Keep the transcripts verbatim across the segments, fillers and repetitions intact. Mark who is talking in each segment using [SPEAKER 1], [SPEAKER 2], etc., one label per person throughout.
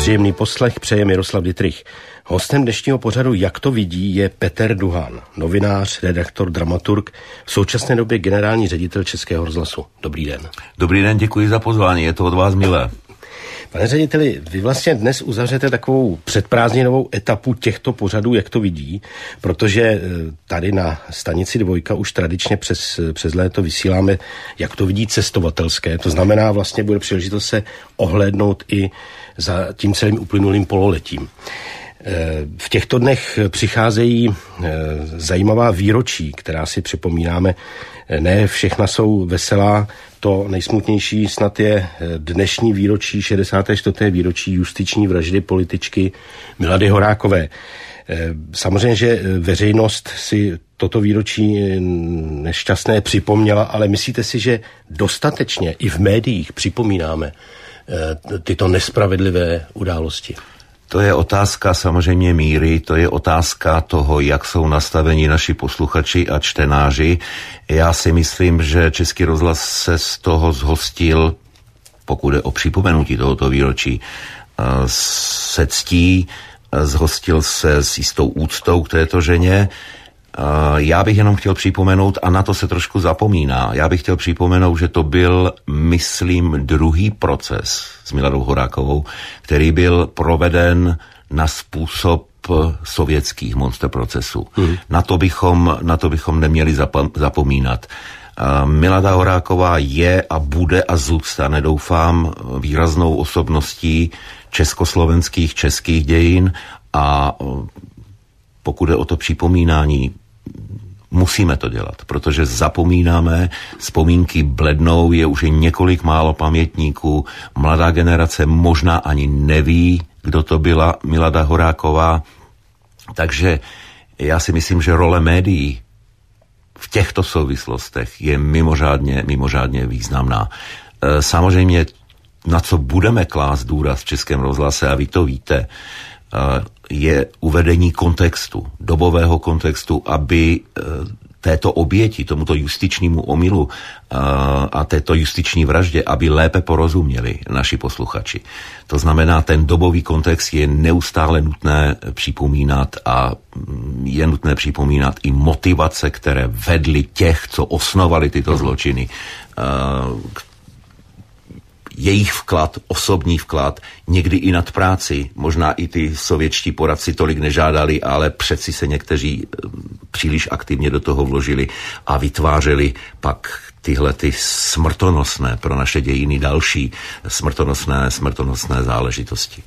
[SPEAKER 1] Příjemný poslech přeje Miroslav Dittrich. Hostem dnešního pořadu Jak to vidí je Petr Duhan, novinář, redaktor, dramaturg, v současné době generální ředitel Českého rozhlasu. Dobrý den.
[SPEAKER 2] Dobrý den, děkuji za pozvání, je to od vás milé.
[SPEAKER 1] Pane řediteli, vy vlastně dnes uzavřete takovou předprázdninovou etapu těchto pořadů, Jak to vidí, protože tady na stanici Dvojka už tradičně přes, přes léto vysíláme Jak to vidí cestovatelské. To znamená, vlastně bude příležitost se ohlédnout i za tím celým uplynulým pololetím. V těchto dnech přicházejí zajímavá výročí, která si připomínáme. Ne všechna jsou veselá, to nejsmutnější snad je dnešní výročí, šedesátého čtvrtého výročí justiční vraždy političky Milady Horákové. Samozřejmě, že veřejnost si toto výročí nešťastné připomněla, ale myslíte si, že dostatečně i v médiích připomínáme tyto nespravedlivé události?
[SPEAKER 2] To je otázka samozřejmě míry, to je otázka toho, jak jsou nastaveni naši posluchači a čtenáři. Já si myslím, že Český rozhlas se z toho zhostil, pokud je o připomenutí tohoto výročí, se ctí, zhostil se s jistou úctou k této ženě. Já bych jenom chtěl připomenout, a na to se trošku zapomíná, já bych chtěl připomenout, že to byl, myslím, druhý proces s Miladou Horákovou, který byl proveden na způsob sovětských monster procesů. Mm. Na to bychom, na to bychom neměli zapomínat. Milada Horáková je a bude a zůstane, doufám, výraznou osobností československých, českých dějin a pokud je o to připomínání, musíme to dělat, protože zapomínáme, vzpomínky blednou, je už několik málo pamětníků, mladá generace možná ani neví, kdo to byla Milada Horáková, takže já si myslím, že role médií v těchto souvislostech je mimořádně, mimořádně významná. Samozřejmě, na co budeme klást důraz v Českém rozhlase, a vy to víte, je uvedení kontextu, dobového kontextu, aby této oběti, tomuto justičnímu omylu a této justiční vraždě, aby lépe porozuměli naši posluchači. To znamená, ten dobový kontext je neustále nutné připomínat a je nutné připomínat i motivace, které vedly těch, co osnovali tyto zločiny, jejich vklad, osobní vklad, někdy i nad práci. Možná i ty sovětští poradci tolik nežádali, ale přeci se někteří příliš aktivně do toho vložili a vytvářeli pak tyhle ty smrtonosné pro naše dějiny další smrtonosné, smrtonosné záležitosti.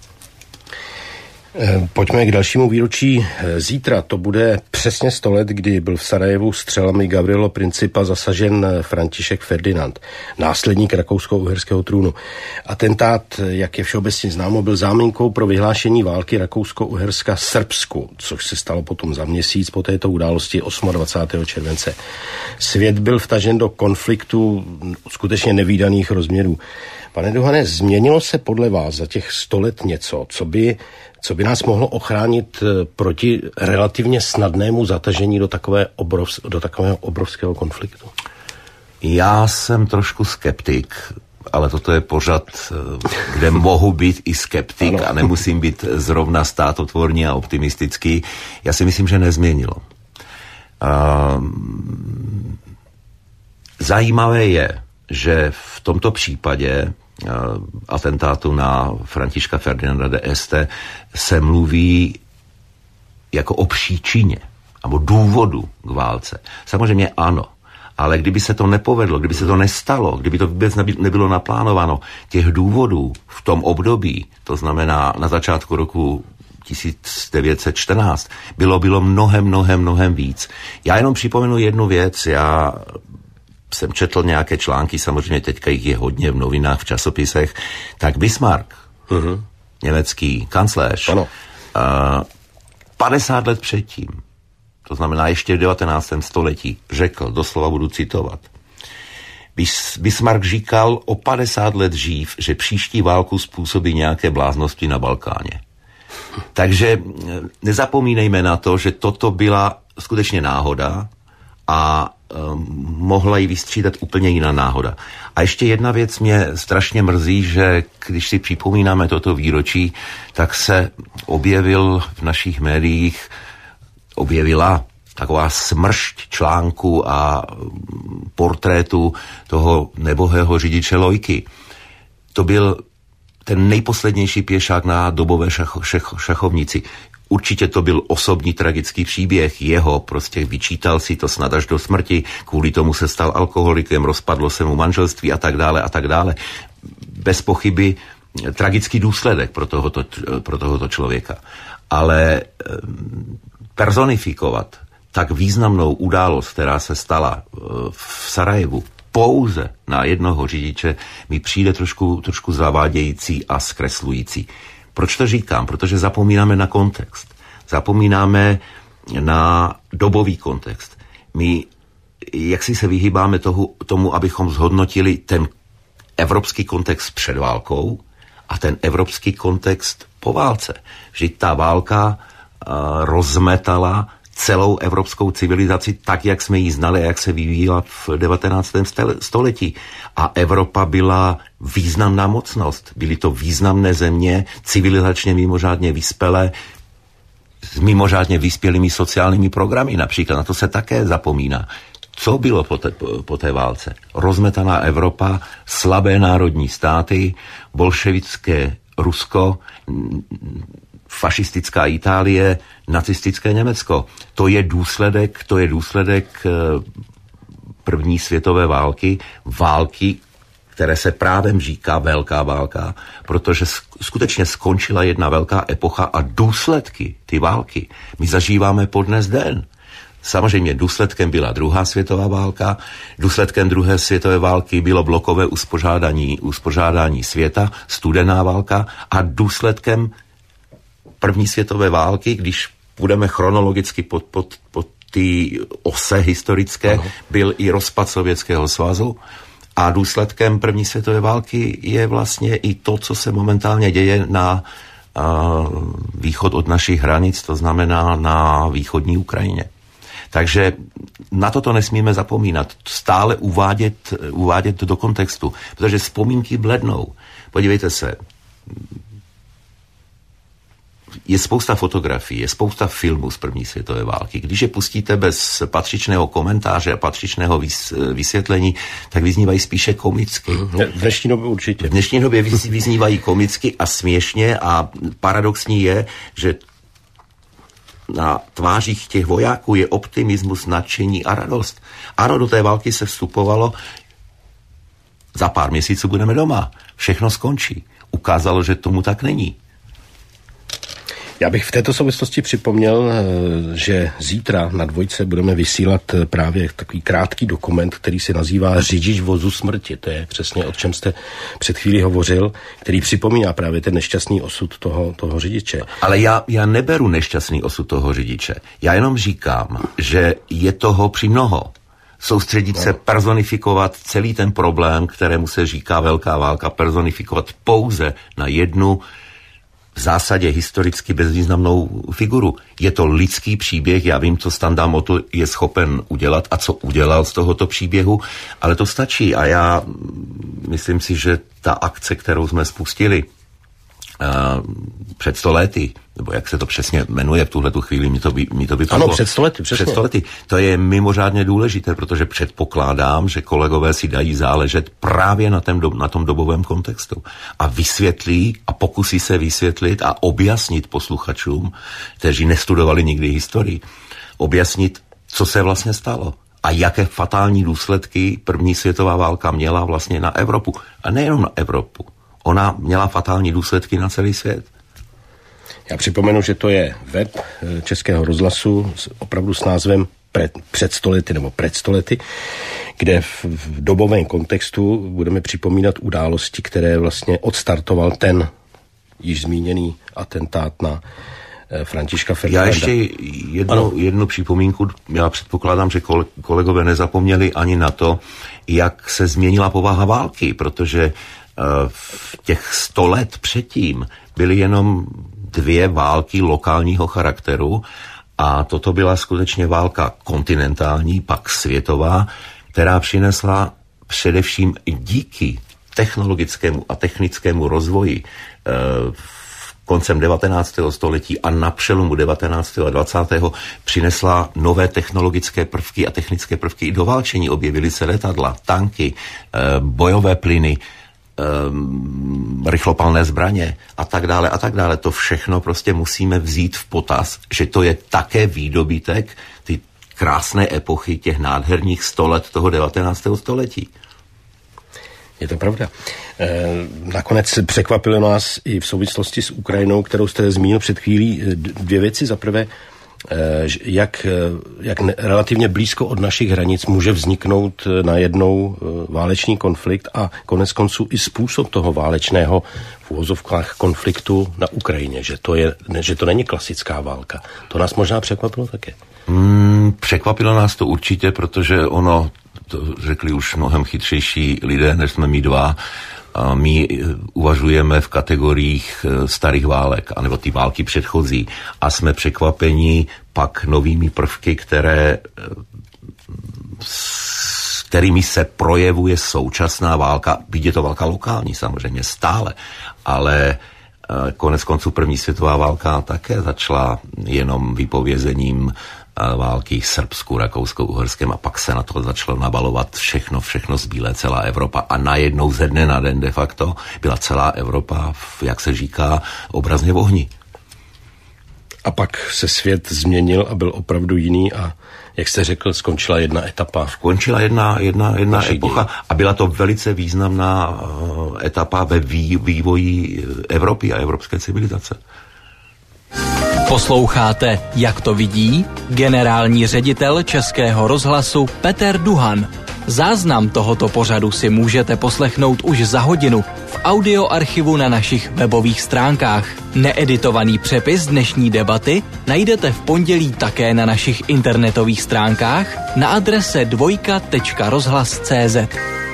[SPEAKER 1] Pojďme k dalšímu výročí. Zítra to bude přesně sto let, kdy byl v Sarajevu střelami Gavrilo Principa zasažen František Ferdinand, následník rakousko-uherského trůnu. Atentát, jak je všeobecně známo, byl záminkou pro vyhlášení války Rakousko-Uherska Srbsku, což se stalo potom za měsíc po této události dvacátého osmého července. Svět byl vtažen do konfliktu skutečně nevídaných rozměrů. Pane Duhane, změnilo se podle vás za těch sto let něco, co by, co by nás mohlo ochránit proti relativně snadnému zatažení do, takové obrov, do takového obrovského konfliktu?
[SPEAKER 2] Já jsem trošku skeptik, ale toto je pořad, kde mohu být i skeptik ano. A nemusím být zrovna státotvorný a optimistický. Já si myslím, že nezměnilo. Uh, zajímavé je, že v tomto případě uh, atentátu na Františka Ferdinanda de Este se mluví jako o příčině nebo důvodu k válce. Samozřejmě ano, ale kdyby se to nepovedlo, kdyby se to nestalo, kdyby to vůbec nebylo naplánováno, těch důvodů v tom období, to znamená na začátku roku tisíc devět set čtrnáct, bylo, bylo mnohem, mnohem, mnohem víc. Já jenom připomenu jednu věc, já jsem četl nějaké články, samozřejmě teďka jich je hodně v novinách, v časopisech, tak Bismarck, uh-huh. německý kancléř, ano. Uh, padesát let předtím, to znamená ještě v devatenáctém století, řekl, doslova budu citovat, Bis, Bismarck říkal o padesát let dřív, že příští válku způsobí nějaké bláznosti na Balkáně. Takže nezapomínejme na to, že toto byla skutečně náhoda a mohla ji vystřídat úplně jiná náhoda. A ještě jedna věc mě strašně mrzí, že když si připomínáme toto výročí, tak se objevil v našich médiích, objevila taková smršť článku a portrétu toho nebohého řidiče Lojky. To byl ten nejposlednější pěšák na dobové šacho, šach, šachovnici. Určitě to byl osobní tragický příběh jeho, prostě vyčítal si to snad až do smrti, kvůli tomu se stal alkoholikem, rozpadlo se mu manželství a tak dále a tak dále. Bez pochyby tragický důsledek pro tohoto, pro tohoto člověka. Ale personifikovat tak významnou událost, která se stala v Sarajevu, pouze na jednoho řidiče, mi přijde trošku, trošku zavádějící a zkreslující. Proč to říkám? Protože zapomínáme na kontext. Zapomínáme na dobový kontext. My jaksi se vyhýbáme toho, tomu, abychom zhodnotili ten evropský kontext před válkou a ten evropský kontext po válce. Vždyť ta válka uh, rozmetala celou evropskou civilizaci tak, jak jsme ji znali a jak se vyvíjela v devatenáctém století. A Evropa byla významná mocnost. Byly to významné země, civilizačně mimořádně vyspělé, s mimořádně vyspělými sociálními programy. Například na to se také zapomíná. Co bylo po té, po té válce? Rozmetaná Evropa, slabé národní státy, bolševické Rusko, fašistická Itálie, nacistické Německo. To je důsledek, to je důsledek první světové války, války, které se právem říká velká válka, protože skutečně skončila jedna velká epocha a důsledky ty války my zažíváme po dnes den. Samozřejmě důsledkem byla druhá světová válka, důsledkem druhé světové války bylo blokové uspořádání, uspořádání světa, studená válka a důsledkem první světové války, když budeme chronologicky pod, pod, pod ty ose historické, ano. Byl i rozpad Sovětského svazu a důsledkem první světové války je vlastně i to, co se momentálně děje na a, východ od našich hranic, to znamená na východní Ukrajině. Takže na toto nesmíme zapomínat, stále uvádět, uvádět do kontextu, protože vzpomínky blednou. Podívejte se, je spousta fotografií, je spousta filmů z první světové války. Když je pustíte bez patřičného komentáře a patřičného vysvětlení, tak vyznívají spíše komicky.
[SPEAKER 1] V dnešní době určitě.
[SPEAKER 2] V dnešní době vyznívají komicky a směšně a paradoxní je, že na tvářích těch vojáků je optimismus, nadšení a radost. Ano, do té války se vstupovalo, za pár měsíců budeme doma, všechno skončí. Ukázalo, že tomu tak není.
[SPEAKER 1] Já bych v této souvislosti připomněl, že zítra na Dvojce budeme vysílat právě takový krátký dokument, který se nazývá Řidič vozu smrti. To je přesně, o čem jste před chvílí hovořil, který připomíná právě ten nešťastný osud toho, toho řidiče.
[SPEAKER 2] Ale já, já neberu nešťastný osud toho řidiče. Já jenom říkám, že je toho přimnoho. Soustředit no. se, personifikovat celý ten problém, kterému se říká velká válka, personifikovat pouze na jednu v zásadě historicky bezvýznamnou figuru. Je to lidský příběh, já vím, co Standa Motl je schopen udělat a co udělal z tohoto příběhu, ale to stačí a já myslím si, že ta akce, kterou jsme spustili uh, před sto lety, nebo jak se to přesně jmenuje v tuhletu chvíli, mi to, by, mi to vypadlo.
[SPEAKER 1] Ano, před sto lety, přesně.
[SPEAKER 2] Před sto lety. To je mimořádně důležité, protože předpokládám, že kolegové si dají záležet právě na, tém, na tom dobovém kontextu. A vysvětlí a pokusí se vysvětlit a objasnit posluchačům, kteří nestudovali nikdy historii, objasnit, co se vlastně stalo. A jaké fatální důsledky první světová válka měla vlastně na Evropu. A nejenom na Evropu. Ona měla fatální důsledky na celý svět.
[SPEAKER 1] Já připomenu, že to je web Českého rozhlasu opravdu s názvem Před stolety nebo Před stolety, kde v, v dobovém kontextu budeme připomínat události, které vlastně odstartoval ten již zmíněný atentát na Františka Ferdinanda.
[SPEAKER 2] Já ještě jednu, jednu připomínku, já předpokládám, že kolegové nezapomněli ani na to, jak se změnila povaha války, protože v těch sto let předtím byly jenom dvě války lokálního charakteru A toto byla skutečně válka kontinentální, pak světová, která přinesla především díky technologickému a technickému rozvoji eh, koncem devatenáctého století a na přelomu devatenáctého a dvacátého přinesla nové technologické prvky a technické prvky i do válčení. Objevily se letadla, tanky, eh, bojové plyny, eh, rychlopalné zbraně a tak dále a tak dále. To všechno prostě musíme vzít v potaz, že to je také výdobytek ty krásné epochy těch nádherných sto let toho devatenáctého století.
[SPEAKER 1] Je to pravda. E, nakonec překvapilo nás i v souvislosti s Ukrajinou, kterou jste zmínil před chvílí, dvě věci. Za prvé, e, jak, jak ne, relativně blízko od našich hranic může vzniknout najednou válečný konflikt a konec konců i způsob toho válečného v uvozovkách konfliktu na Ukrajině, že to, je, že to není klasická válka. To nás možná překvapilo také.
[SPEAKER 2] Hmm, překvapilo nás to určitě, protože ono, to řekli už mnohem chytřejší lidé, než jsme my dva, a my uvažujeme v kategoriích starých válek, anebo ty války předchozí. A jsme překvapeni pak novými prvky, které, s kterými se projevuje současná válka. Byť je to válka lokální samozřejmě stále, ale konec konců první světová válka také začala jenom vypovězením války Srbsku, Rakouskou, Uherskem a pak se na to začalo nabalovat všechno, všechno zbílé, celá Evropa a najednou ze dne na den de facto byla celá Evropa, jak se říká, obrazně v ohni.
[SPEAKER 1] A pak se svět změnil a byl opravdu jiný a jak jste řekl, skončila jedna etapa.
[SPEAKER 2] Skončila jedna, jedna, jedna epocha a byla to velice významná uh, etapa ve vý, vývoji Evropy a evropské civilizace.
[SPEAKER 3] Posloucháte Jak to vidí? Generální ředitel Českého rozhlasu Petr Duhan. Záznam tohoto pořadu si můžete poslechnout už za hodinu v audioarchivu na našich webových stránkách. Needitovaný přepis dnešní debaty najdete v pondělí také na našich internetových stránkách na adrese dvojka tečka rozhlas tečka cé zet.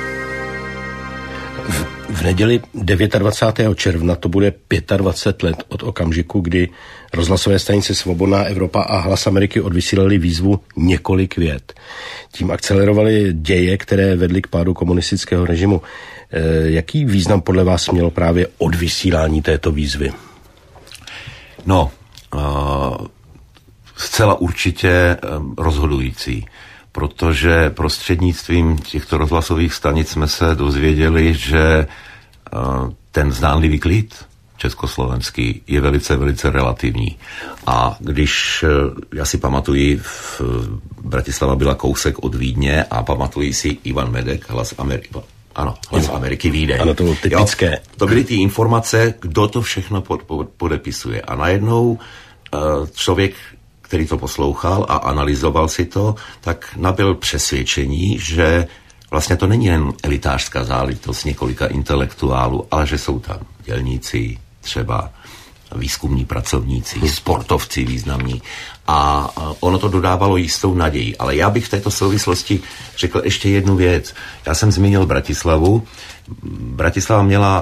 [SPEAKER 1] V neděli dvacátého devátého června to bude dvacet pět let od okamžiku, kdy rozhlasové stanice Svobodná Evropa a Hlas Ameriky odvysílali výzvu Několik vět. Tím akcelerovali děje, které vedly k pádu komunistického režimu. E, jaký význam podle vás mělo právě odvysílání této výzvy?
[SPEAKER 2] No, uh, zcela určitě um, rozhodující. Protože prostřednictvím těchto rozhlasových stanic jsme se dozvěděli, že uh, ten zdánlivý klid československý je velice, velice relativní. A když, uh, já si pamatuji, v Bratislava byla kousek od Vídně a pamatuji si Ivan Medek, Hlas Ameriky. Ano, Hlas Ameriky Vídeň.
[SPEAKER 1] Ano, to bylo typické.
[SPEAKER 2] Jo, to byly ty informace, kdo to všechno pod, pod, podepisuje. A najednou uh, člověk, který to poslouchal a analyzoval si to, tak nabyl přesvědčení, že vlastně to není jen elitářská záležitost několika intelektuálů, ale že jsou tam dělníci, třeba výzkumní pracovníci, sportovci významní. A ono to dodávalo jistou naději. Ale já bych v této souvislosti řekl ještě jednu věc. Já jsem zmínil Bratislavu. Bratislava měla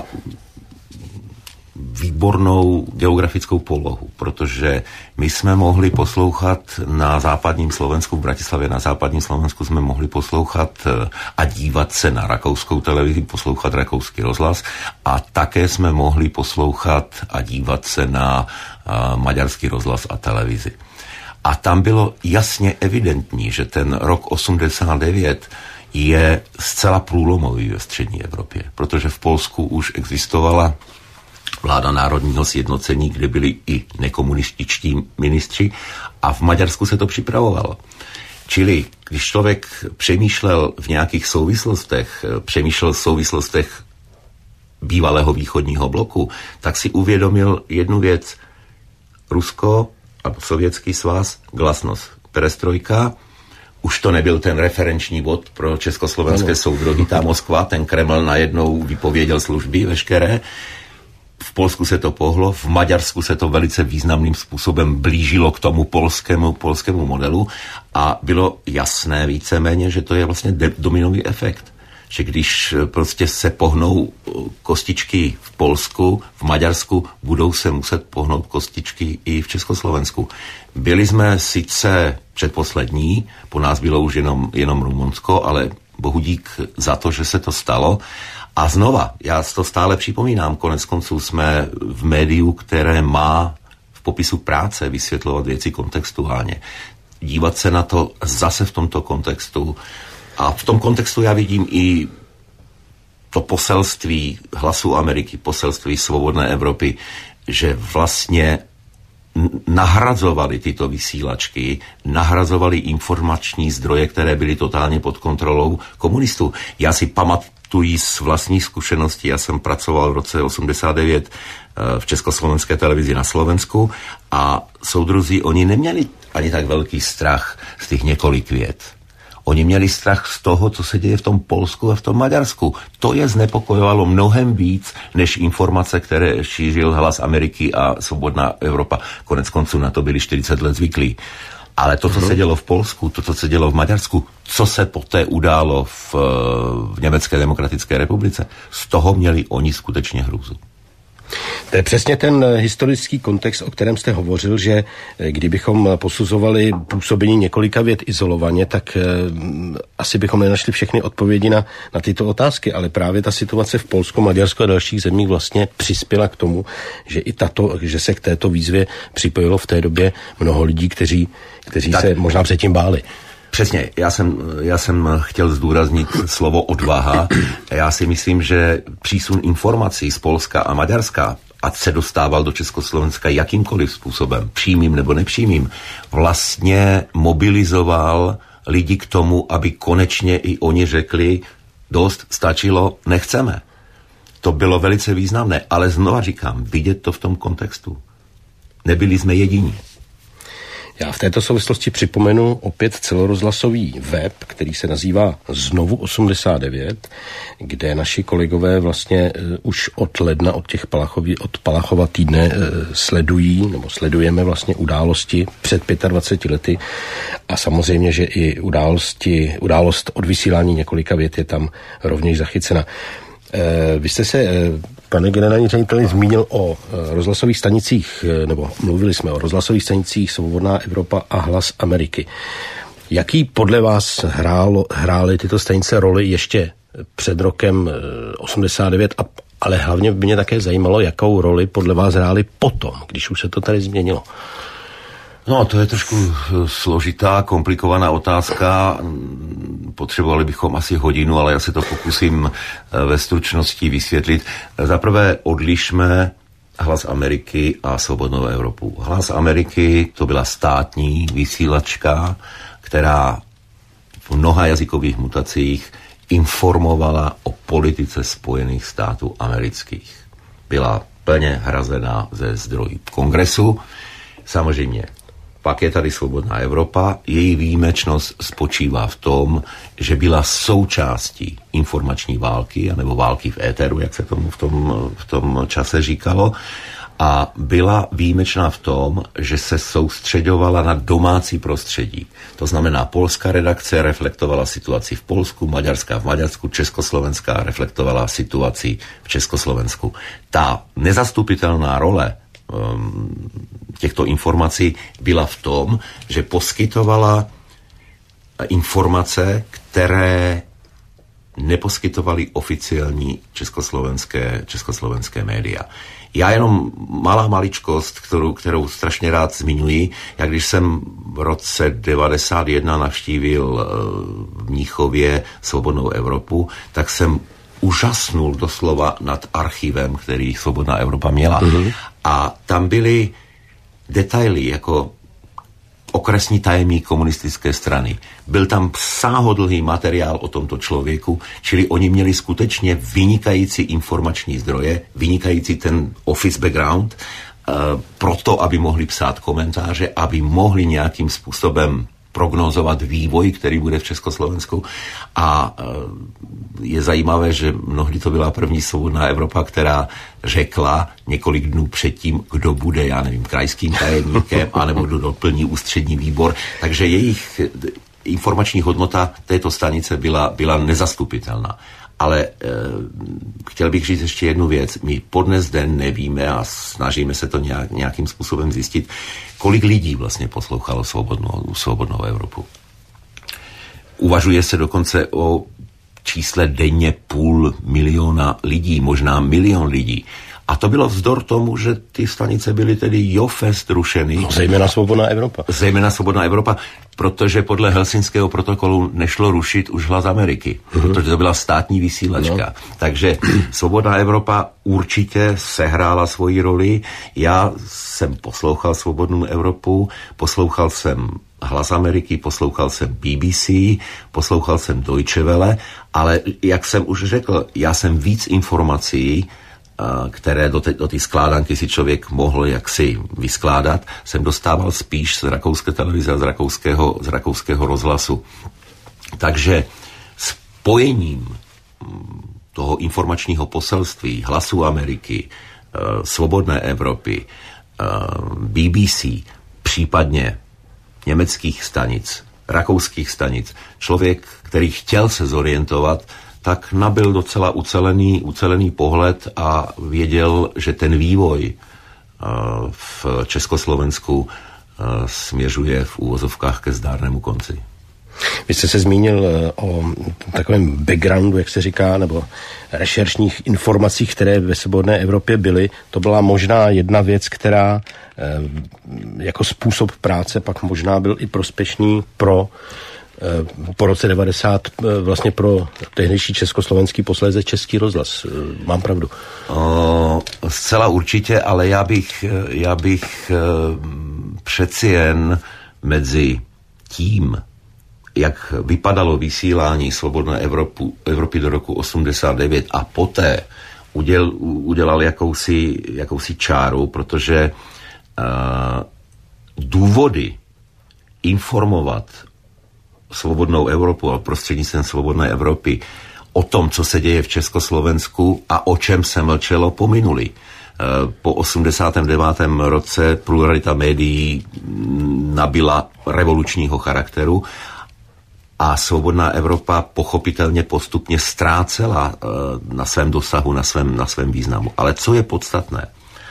[SPEAKER 2] výbornou geografickou polohu, protože my jsme mohli poslouchat na západním Slovensku, v Bratislavě na západním Slovensku jsme mohli poslouchat a dívat se na rakouskou televizi, poslouchat rakouský rozhlas a také jsme mohli poslouchat a dívat se na uh, maďarský rozhlas a televizi. A tam bylo jasně evidentní, že ten rok osmdesát devět je zcela průlomový ve střední Evropě, protože v Polsku už existovala vláda národního sjednocení, kde byli i nekomunističtí ministři a v Maďarsku se to připravovalo. Čili, když člověk přemýšlel v nějakých souvislostech, přemýšlel v souvislostech bývalého východního bloku, tak si uvědomil jednu věc. Rusko a Sovětský svaz, glasnost, perestrojka, už to nebyl ten referenční bod pro československé soudruhy, ta Moskva, ten Kreml najednou vypověděl služby veškeré. V Polsku se to pohlo, v Maďarsku se to velice významným způsobem blížilo k tomu polskému, polskému modelu a bylo jasné víceméně, že to je vlastně dominový efekt. že když prostě se pohnou kostičky v Polsku, v Maďarsku, budou se muset pohnout kostičky i v Československu. Byli jsme sice předposlední, po nás bylo už jenom, jenom Rumunsko, ale bohu dík za to, že se to stalo. A znova, já to stále připomínám, konec konců jsme v médiu, které má v popisu práce vysvětlovat věci kontextuálně. Dívat se na to zase v tomto kontextu. A v tom kontextu já vidím i to poselství Hlasu Ameriky, poselství Svobodné Evropy, že vlastně nahrazovali tyto vysílačky, nahrazovali informační zdroje, které byly totálně pod kontrolou komunistů. Já si pamatuji z vlastních zkušeností, já jsem pracoval v roce osmdesát devět v československé televizi na Slovensku a soudruzi, oni neměli ani tak velký strach z těch několik vět. Oni měli strach z toho, co se děje v tom Polsku a v tom Maďarsku. To je znepokojovalo mnohem víc, než informace, které šířil Hlas Ameriky a Svobodná Evropa. Konec konců na to byli čtyřicet let zvyklí. Ale to, co se dělo v Polsku, to, co se dělo v Maďarsku, co se poté událo v, v Německé demokratické republice, z toho měli oni skutečně hrůzu.
[SPEAKER 1] To je přesně ten historický kontext, o kterém jste hovořil, že kdybychom posuzovali působení několika vět izolovaně, tak eh, asi bychom nenašli všechny odpovědi na, na tyto otázky, ale právě ta situace v Polsku, Maďarsku a dalších zemích vlastně přispěla k tomu, že i tato, že se k této výzvě připojilo v té době mnoho lidí, kteří, kteří se možná předtím báli.
[SPEAKER 2] Přesně, já jsem, já jsem chtěl zdůraznit slovo odvaha. Já si myslím, že přísun informací z Polska a Maďarska, ať se dostával do Československa jakýmkoliv způsobem, přímým nebo nepřímým, vlastně mobilizoval lidi k tomu, aby konečně i oni řekli, dost, stačilo, nechceme. To bylo velice významné, ale znova říkám, vidět to v tom kontextu. Nebyli jsme jediní.
[SPEAKER 1] Já v této souvislosti připomenu opět celorozhlasový web, který se nazývá Znovu osmdesát devět, kde naši kolegové vlastně uh, už od ledna, od těch Palachový, od Palachova týdne uh, sledují, nebo sledujeme vlastně události před dvaceti pěti lety a samozřejmě, že i události, událost od vysílání několika vět je tam rovněž zachycena. Vy jste se, pane generální řediteli, zmínil o rozhlasových stanicích, nebo mluvili jsme o rozhlasových stanicích Svobodná Evropa a Hlas Ameriky. Jaký podle vás hrálo, hrály tyto stanice roli ještě před rokem osmdesát devět, a, ale hlavně by mě také zajímalo, jakou roli podle vás hrály potom, když už se to tady změnilo?
[SPEAKER 2] No, to je trošku složitá, komplikovaná otázka. Potřebovali bychom asi hodinu, ale já se to pokusím ve stručnosti vysvětlit. Zaprvé odlišme Hlas Ameriky a Svobodnou Evropu. Hlas Ameriky to byla státní vysílačka, která v mnoha jazykových mutacích informovala o politice Spojených států amerických. Byla plně hrazená ze zdrojů Kongresu. Samozřejmě pak je tady Svobodná Evropa. Její výjimečnost spočívá v tom, že byla součástí informační války, anebo války v éteru, jak se tomu v tom, v tom čase říkalo. A byla výjimečná v tom, že se soustředovala na domácí prostředí. To znamená, polská redakce reflektovala situaci v Polsku, maďarská v Maďarsku, československá reflektovala situaci v Československu. Ta nezastupitelná role těchto informací byla v tom, že poskytovala informace, které neposkytovaly oficiální československé, československé média. Já jenom malá maličkost, kterou, kterou strašně rád zmiňuji. Jak když jsem v roce devadesát jedna navštívil v Mnichově Svobodnou Evropu, tak jsem úžasnul doslova nad archivem, který Svobodná Evropa měla. Mm-hmm. A tam byly detaily, jako okresní tajemník komunistické strany. Byl tam sáhodlhý materiál o tomto člověku, čili oni měli skutečně vynikající informační zdroje, vynikající ten office background, uh, proto, aby mohli psát komentáře, aby mohli nějakým způsobem prognozovat vývoj, který bude v Československu. A je zajímavé, že mnohdy to byla první Svobodná Evropa, která řekla několik dnů předtím, kdo bude, já nevím, krajským tajemníkem, anebo kdo doplní ústřední výbor. Takže jejich informační hodnota této stanice byla, byla nezastupitelná. Ale e, chtěl bych říct ještě jednu věc. My podnes den nevíme a snažíme se to nějak, nějakým způsobem zjistit, kolik lidí vlastně poslouchalo svobodnou, svobodnou Evropu. Uvažuje se dokonce o čísle denně půl miliona lidí, možná milion lidí. A to bylo vzdor tomu, že ty stanice byly tedy jofest rušeny.
[SPEAKER 1] No, zejména Svobodná Evropa.
[SPEAKER 2] Zejména Svobodná Evropa, protože podle Helsinského protokolu nešlo rušit už Hlas Ameriky, uh-huh. protože to byla státní vysílačka. No. Takže Svobodná Evropa určitě sehrála svoji roli. Já jsem poslouchal Svobodnou Evropu, poslouchal jsem Hlas Ameriky, poslouchal jsem B B C, poslouchal jsem Deutsche Welle, ale jak jsem už řekl, já jsem víc informací, které do té do skládanky si člověk mohl jaksi vyskládat, jsem dostával spíš z rakouské televize a z rakouského, z rakouského rozhlasu. Takže spojením toho informačního poselství Hlasu Ameriky, Svobodné Evropy, B B C, případně německých stanic, rakouských stanic, člověk, který chtěl se zorientovat, tak nabyl docela ucelený, ucelený pohled a věděl, že ten vývoj uh, v Československu uh, směřuje v úvozovkách ke zdárnému konci.
[SPEAKER 1] Vy jste se zmínil uh, o takovém backgroundu, jak se říká, nebo rešeršních informacích, které ve Svobodné Evropě byly. To byla možná jedna věc, která uh, jako způsob práce pak možná byl i prospěšný pro po roce devadesát vlastně pro tehdejší československý, posléze Český rozhlas. Mám pravdu?
[SPEAKER 2] O, zcela určitě, ale já bych, já bych přeci jen mezi tím, jak vypadalo vysílání Svobodné Evropu, Evropy do roku osmdesát devět a poté uděl, udělal jakousi, jakousi čáru, protože uh, důvody informovat Svobodnou Evropu a prostřednictvím Svobodné Evropy o tom, co se děje v Československu a o čem se mlčelo, pominuli. Po osmdesátém devátém roce pluralita médií nabyla revolučního charakteru a Svobodná Evropa pochopitelně postupně ztrácela na svém dosahu, na svém, na svém významu. Ale co je podstatné?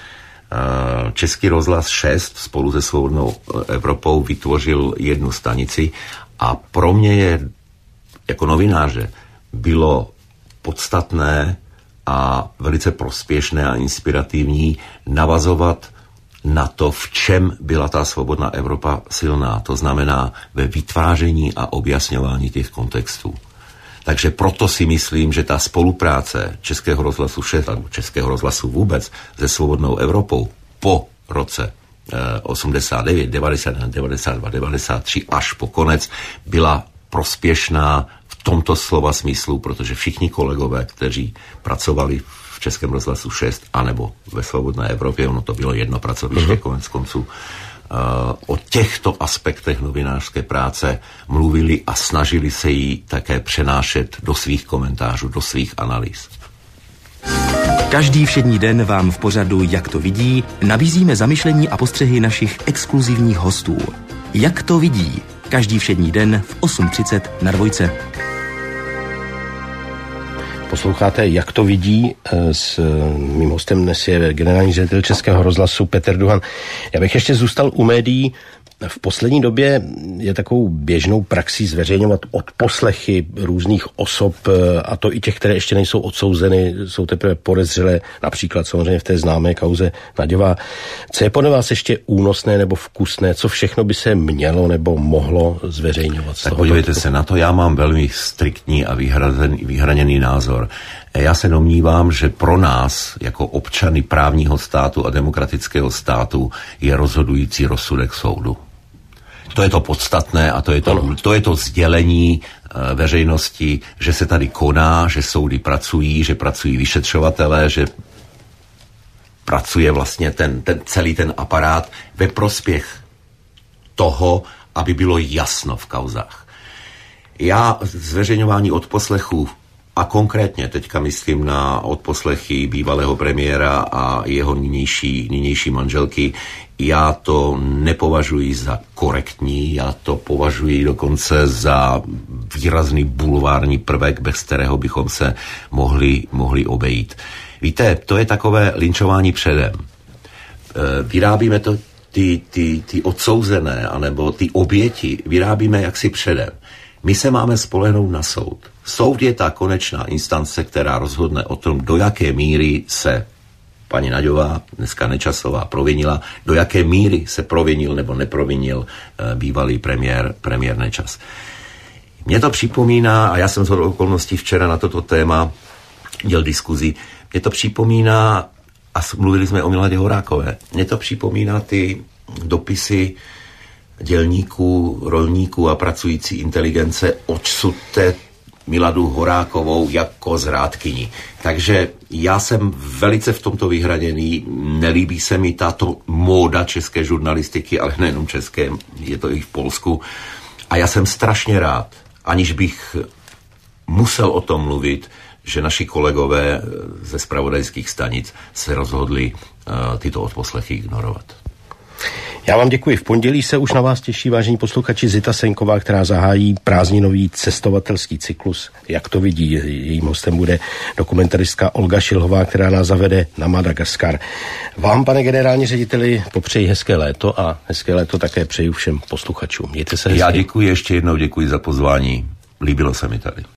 [SPEAKER 2] Český rozhlas šest spolu se Svobodnou Evropou vytvořil jednu stanici a pro mě je jako novináře bylo podstatné a velice prospěšné a inspirativní navazovat na to, v čem byla ta Svobodná Evropa silná. To znamená ve vytváření a objasňování těch kontextů. Takže proto si myslím, že ta spolupráce Českého rozhlasu šest a Českého rozhlasu vůbec se Svobodnou Evropou po roce osmdesát devět, devadesát jedna, devadesát dva, devadesát tři až po konec byla prospěšná v tomto slova smyslu, protože všichni kolegové, kteří pracovali v Českém rozhlasu šest anebo ve Svobodné Evropě, ono to bylo jedno pracoviště, uh-huh. konec konců, uh, o těchto aspektech novinářské práce mluvili a snažili se ji také přenášet do svých komentářů, do svých analýz.
[SPEAKER 4] Každý všední den vám v pořadu Jak to vidí nabízíme zamyšlení a postřehy našich exkluzivních hostů. Jak to vidí? Každý všední den v osm třicet na Dvojce.
[SPEAKER 1] Posloucháte Jak to vidí. S mým hostem dnes je generální ředitel Českého rozhlasu Petr Duhan. Já bych ještě zůstal u médií. V poslední době je takovou běžnou praxí zveřejňovat odposlechy různých osob, a to i těch, které ještě nejsou odsouzeny, jsou teprve podezřelé, například samozřejmě v té známé kauze Naďová. Co je podle vás ještě únosné nebo vkusné, co všechno by se mělo nebo mohlo zveřejňovat?
[SPEAKER 2] Tak podívejte se na to, já mám velmi striktní a vyhraněný názor. Já se domnívám, že pro nás, jako občany právního státu a demokratického státu, je rozhodující rozsudek soudu. To je to podstatné a to je to, to, je to sdělení e, veřejnosti, že se tady koná, že soudy pracují, že pracují vyšetřovatelé, že pracuje vlastně ten, ten celý ten aparát ve prospěch toho, aby bylo jasno v kauzách. Já zveřejňování odposlechů A konkrétně teďka myslím na odposlechy bývalého premiéra a jeho nynější, nynější manželky. Já to nepovažuji za korektní, já to považuji dokonce za výrazný bulvární prvek, bez kterého bychom se mohli, mohli obejít. Víte, to je takové linčování předem. Vyrábíme to ty, ty, ty odsouzené, anebo ty oběti, vyrábíme jaksi předem. My se máme spolehnout na soud. Soud je ta konečná instance, která rozhodne o tom, do jaké míry se paní Naďová, dneska Nečasová, provinila, do jaké míry se provinil nebo neprovinil bývalý premiér, premiér Nečas. Mně to připomíná, a já jsem shodou okolností včera na toto téma dělal diskuzi, mně to připomíná, a mluvili jsme o Miladě Horákové, mně to připomíná ty dopisy dělníků, rolníků a pracující inteligence, odsuďte Miladu Horákovou jako zrádkyni. Takže já jsem velice v tomto vyhraněný, nelíbí se mi tato móda české žurnalistiky, ale nejenom české, je to i v Polsku. A já jsem strašně rád, aniž bych musel o tom mluvit, že naši kolegové ze zpravodajských stanic se rozhodli uh, tyto odposlechy ignorovat.
[SPEAKER 1] Já vám děkuji. V pondělí se už na vás těší, vážení posluchači, Zita Senková, která zahájí prázdninový cestovatelský cyklus. Jak to vidí, jejím hostem bude dokumentaristka Olga Šilhová, která nás zavede na Madagaskar. Vám, pane generální řediteli, popřeji hezké léto a hezké léto také přeji všem posluchačům. Mějte se hezky.
[SPEAKER 2] Já děkuji ještě jednou, děkuji za pozvání. Líbilo se mi tady.